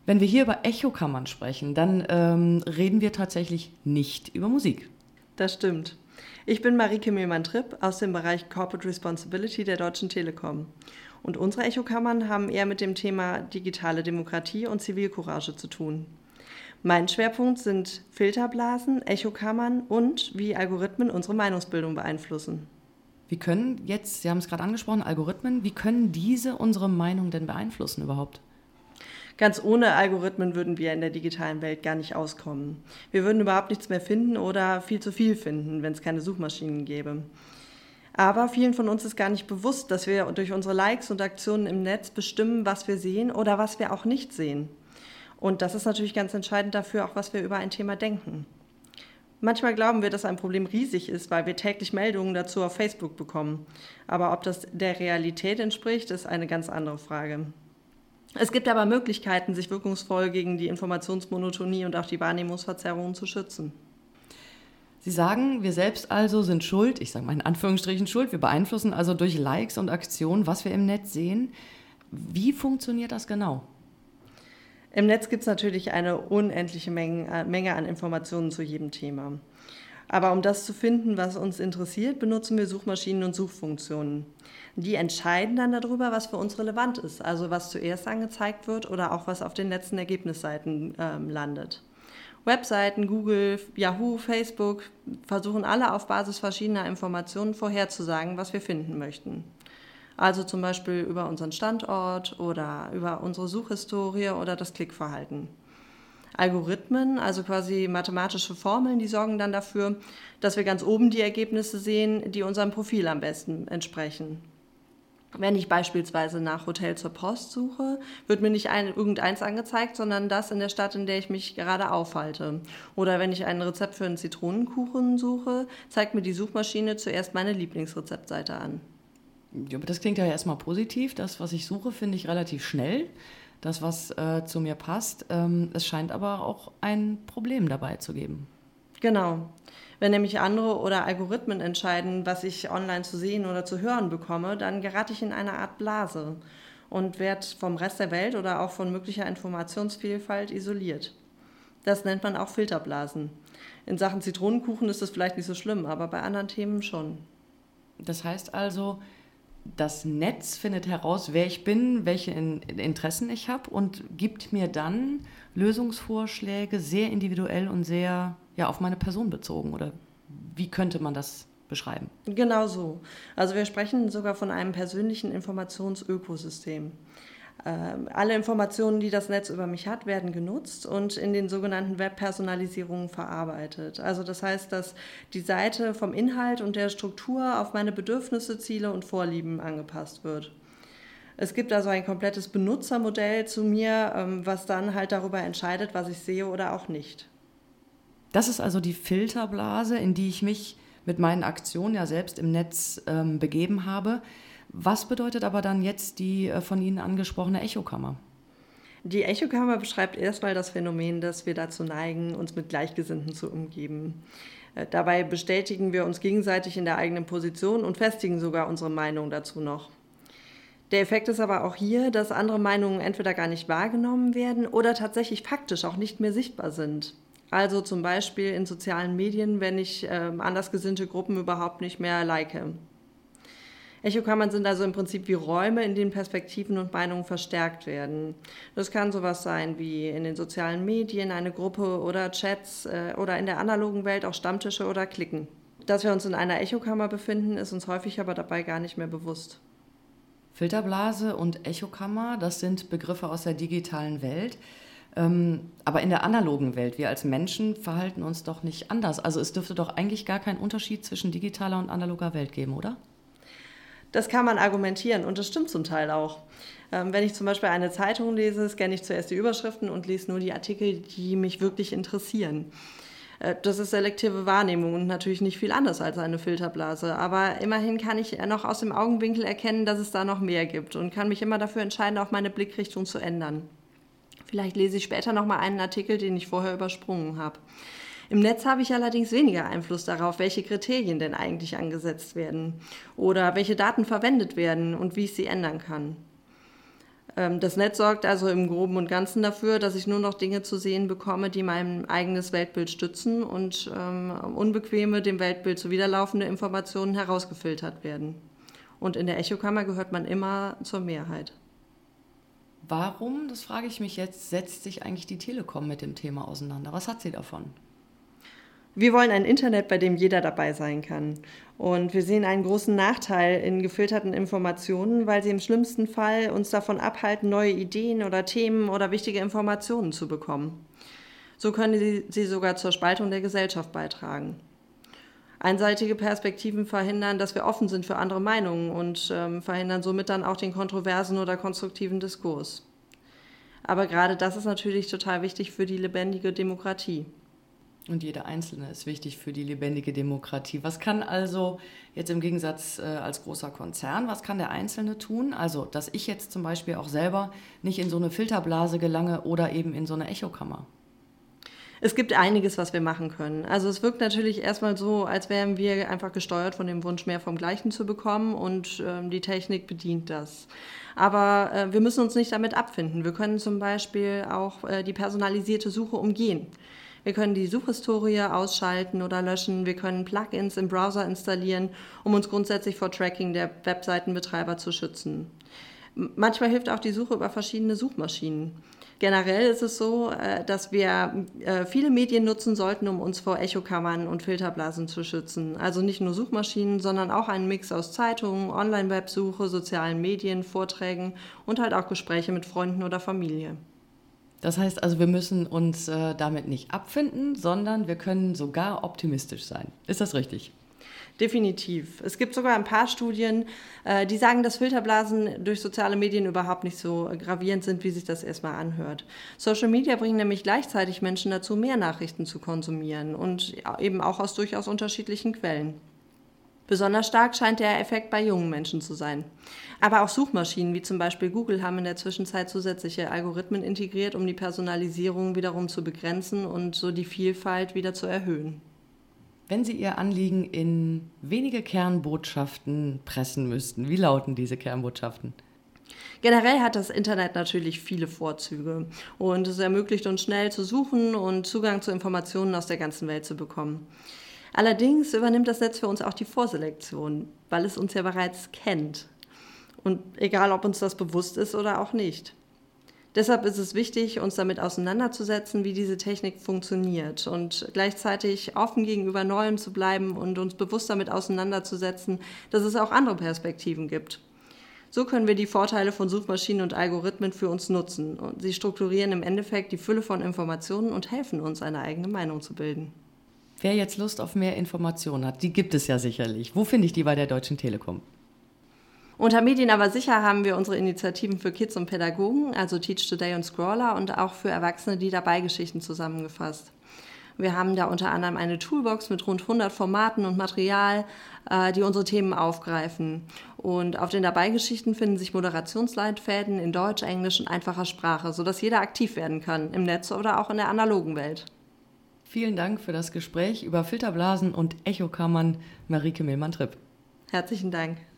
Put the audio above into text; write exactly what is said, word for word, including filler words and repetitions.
Wenn wir hier über Echokammern sprechen, dann ähm, reden wir tatsächlich nicht über Musik. Das stimmt. Ich bin Marike Mehlmann-Tripp aus dem Bereich Corporate Responsibility der Deutschen Telekom. Und unsere Echokammern haben eher mit dem Thema digitale Demokratie und Zivilcourage zu tun. Mein Schwerpunkt sind Filterblasen, Echokammern und wie Algorithmen unsere Meinungsbildung beeinflussen. Wie können jetzt, Sie haben es gerade angesprochen, Algorithmen, wie können diese unsere Meinung denn beeinflussen überhaupt? Ganz ohne Algorithmen würden wir in der digitalen Welt gar nicht auskommen. Wir würden überhaupt nichts mehr finden oder viel zu viel finden, wenn es keine Suchmaschinen gäbe. Aber vielen von uns ist gar nicht bewusst, dass wir durch unsere Likes und Aktionen im Netz bestimmen, was wir sehen oder was wir auch nicht sehen. Und das ist natürlich ganz entscheidend dafür, auch was wir über ein Thema denken. Manchmal glauben wir, dass ein Problem riesig ist, weil wir täglich Meldungen dazu auf Facebook bekommen. Aber ob das der Realität entspricht, ist eine ganz andere Frage. Es gibt aber Möglichkeiten, sich wirkungsvoll gegen die Informationsmonotonie und auch die Wahrnehmungsverzerrungen zu schützen. Sie sagen, wir selbst also sind schuld, ich sage mal in Anführungsstrichen schuld, wir beeinflussen also durch Likes und Aktionen, was wir im Netz sehen. Wie funktioniert das genau? Im Netz gibt es natürlich eine unendliche Menge, Menge an Informationen zu jedem Thema. Aber um das zu finden, was uns interessiert, benutzen wir Suchmaschinen und Suchfunktionen. Die entscheiden dann darüber, was für uns relevant ist, also was zuerst angezeigt wird oder auch was auf den letzten Ergebnisseiten ähm, landet. Webseiten, Google, Yahoo, Facebook versuchen alle auf Basis verschiedener Informationen vorherzusagen, was wir finden möchten. Also zum Beispiel über unseren Standort oder über unsere Suchhistorie oder das Klickverhalten. Algorithmen, also quasi mathematische Formeln, die sorgen dann dafür, dass wir ganz oben die Ergebnisse sehen, die unserem Profil am besten entsprechen. Wenn ich beispielsweise nach Hotel zur Post suche, wird mir nicht ein, irgendeins angezeigt, sondern das in der Stadt, in der ich mich gerade aufhalte. Oder wenn ich ein Rezept für einen Zitronenkuchen suche, zeigt mir die Suchmaschine zuerst meine Lieblingsrezeptseite an. Ja, das klingt ja erstmal positiv. Das, was ich suche, finde ich relativ schnell. Das, was äh, zu mir passt. Ähm, es scheint aber auch ein Problem dabei zu geben. Genau. Wenn nämlich andere oder Algorithmen entscheiden, was ich online zu sehen oder zu hören bekomme, dann gerate ich in eine Art Blase und werde vom Rest der Welt oder auch von möglicher Informationsvielfalt isoliert. Das nennt man auch Filterblasen. In Sachen Zitronenkuchen ist das vielleicht nicht so schlimm, aber bei anderen Themen schon. Das heißt also, das Netz findet heraus, wer ich bin, welche Interessen ich habe und gibt mir dann Lösungsvorschläge, sehr individuell und sehr ja, auf meine Person bezogen. Oder wie könnte man das beschreiben? Genau so. Also wir sprechen sogar von einem persönlichen Informationsökosystem. Ähm, alle Informationen, die das Netz über mich hat, werden genutzt und in den sogenannten Webpersonalisierungen verarbeitet. Also das heißt, dass die Seite vom Inhalt und der Struktur auf meine Bedürfnisse, Ziele und Vorlieben angepasst wird. Es gibt also ein komplettes Benutzermodell zu mir, ähm, was dann halt darüber entscheidet, was ich sehe oder auch nicht. Das ist also die Filterblase, in die ich mich mit meinen Aktionen ja selbst im Netz ähm, begeben habe. Was bedeutet aber dann jetzt die äh, von Ihnen angesprochene Echokammer? Die Echokammer beschreibt erstmal das Phänomen, dass wir dazu neigen, uns mit Gleichgesinnten zu umgeben. Äh, dabei bestätigen wir uns gegenseitig in der eigenen Position und festigen sogar unsere Meinung dazu noch. Der Effekt ist aber auch hier, dass andere Meinungen entweder gar nicht wahrgenommen werden oder tatsächlich faktisch auch nicht mehr sichtbar sind. Also zum Beispiel in sozialen Medien, wenn ich äh, andersgesinnte Gruppen überhaupt nicht mehr like. Echokammern sind also im Prinzip wie Räume, in denen Perspektiven und Meinungen verstärkt werden. Das kann sowas sein wie in den sozialen Medien, eine Gruppe oder Chats äh, oder in der analogen Welt auch Stammtische oder Cliquen. Dass wir uns in einer Echokammer befinden, ist uns häufig aber dabei gar nicht mehr bewusst. Filterblase und Echokammer, das sind Begriffe aus der digitalen Welt. Ähm, aber in der analogen Welt, wir als Menschen verhalten uns doch nicht anders. Also es dürfte doch eigentlich gar keinen Unterschied zwischen digitaler und analoger Welt geben, oder? Das kann man argumentieren und das stimmt zum Teil auch. Ähm, wenn ich zum Beispiel eine Zeitung lese, scanne ich zuerst die Überschriften und lese nur die Artikel, die mich wirklich interessieren. Äh, das ist selektive Wahrnehmung und natürlich nicht viel anders als eine Filterblase. Aber immerhin kann ich noch aus dem Augenwinkel erkennen, dass es da noch mehr gibt und kann mich immer dafür entscheiden, auch meine Blickrichtung zu ändern. Vielleicht lese ich später noch mal einen Artikel, den ich vorher übersprungen habe. Im Netz habe ich allerdings weniger Einfluss darauf, welche Kriterien denn eigentlich angesetzt werden oder welche Daten verwendet werden und wie ich sie ändern kann. Das Netz sorgt also im Groben und Ganzen dafür, dass ich nur noch Dinge zu sehen bekomme, die mein eigenes Weltbild stützen und ähm, unbequeme, dem Weltbild zuwiderlaufende Informationen herausgefiltert werden. Und in der Echokammer gehört man immer zur Mehrheit. Warum, das frage ich mich jetzt, setzt sich eigentlich die Telekom mit dem Thema auseinander? Was hat sie davon? Wir wollen ein Internet, bei dem jeder dabei sein kann. Und wir sehen einen großen Nachteil in gefilterten Informationen, weil sie im schlimmsten Fall uns davon abhalten, neue Ideen oder Themen oder wichtige Informationen zu bekommen. So können sie, sie sogar zur Spaltung der Gesellschaft beitragen. Einseitige Perspektiven verhindern, dass wir offen sind für andere Meinungen und ähm, verhindern somit dann auch den kontroversen oder konstruktiven Diskurs. Aber gerade das ist natürlich total wichtig für die lebendige Demokratie. Und jeder Einzelne ist wichtig für die lebendige Demokratie. Was kann also jetzt im Gegensatz äh, als großer Konzern, was kann der Einzelne tun? Also, dass ich jetzt zum Beispiel auch selber nicht in so eine Filterblase gelange oder eben in so eine Echokammer. Es gibt einiges, was wir machen können. Also es wirkt natürlich erstmal so, als wären wir einfach gesteuert von dem Wunsch, mehr vom Gleichen zu bekommen und ähm, die Technik bedient das. Aber äh, wir müssen uns nicht damit abfinden. Wir können zum Beispiel auch äh, die personalisierte Suche umgehen. Wir können die Suchhistorie ausschalten oder löschen. Wir können Plugins im Browser installieren, um uns grundsätzlich vor Tracking der Webseitenbetreiber zu schützen. Manchmal hilft auch die Suche über verschiedene Suchmaschinen. Generell ist es so, dass wir viele Medien nutzen sollten, um uns vor Echokammern und Filterblasen zu schützen. Also nicht nur Suchmaschinen, sondern auch einen Mix aus Zeitungen, Online-Websuche, sozialen Medien, Vorträgen und halt auch Gespräche mit Freunden oder Familie. Das heißt also, wir müssen uns äh, damit nicht abfinden, sondern wir können sogar optimistisch sein. Ist das richtig? Definitiv. Es gibt sogar ein paar Studien, äh, die sagen, dass Filterblasen durch soziale Medien überhaupt nicht so gravierend sind, wie sich das erstmal anhört. Social Media bringen nämlich gleichzeitig Menschen dazu, mehr Nachrichten zu konsumieren und eben auch aus durchaus unterschiedlichen Quellen. Besonders stark scheint der Effekt bei jungen Menschen zu sein. Aber auch Suchmaschinen wie zum Beispiel Google haben in der Zwischenzeit zusätzliche Algorithmen integriert, um die Personalisierung wiederum zu begrenzen und so die Vielfalt wieder zu erhöhen. Wenn Sie Ihr Anliegen in wenige Kernbotschaften pressen müssten, wie lauten diese Kernbotschaften? Generell hat das Internet natürlich viele Vorzüge und es ermöglicht uns schnell zu suchen und Zugang zu Informationen aus der ganzen Welt zu bekommen. Allerdings übernimmt das Netz für uns auch die Vorselektion, weil es uns ja bereits kennt. Und egal, ob uns das bewusst ist oder auch nicht. Deshalb ist es wichtig, uns damit auseinanderzusetzen, wie diese Technik funktioniert und gleichzeitig offen gegenüber Neuem zu bleiben und uns bewusst damit auseinanderzusetzen, dass es auch andere Perspektiven gibt. So können wir die Vorteile von Suchmaschinen und Algorithmen für uns nutzen und sie strukturieren im Endeffekt die Fülle von Informationen und helfen uns, eine eigene Meinung zu bilden. Wer jetzt Lust auf mehr Informationen hat, die gibt es ja sicherlich. Wo finde ich die bei der Deutschen Telekom? Unter Medien aber sicher haben wir unsere Initiativen für Kids und Pädagogen, also Teach Today und Scroller, und auch für Erwachsene die Dabei-Geschichten zusammengefasst. Wir haben da unter anderem eine Toolbox mit rund hundert Formaten und Material, die unsere Themen aufgreifen. Und auf den Dabei-Geschichten finden sich Moderationsleitfäden in Deutsch, Englisch und einfacher Sprache, sodass jeder aktiv werden kann, im Netz oder auch in der analogen Welt. Vielen Dank für das Gespräch über Filterblasen und Echokammern, Marieke Mehlmann-Tripp. Herzlichen Dank.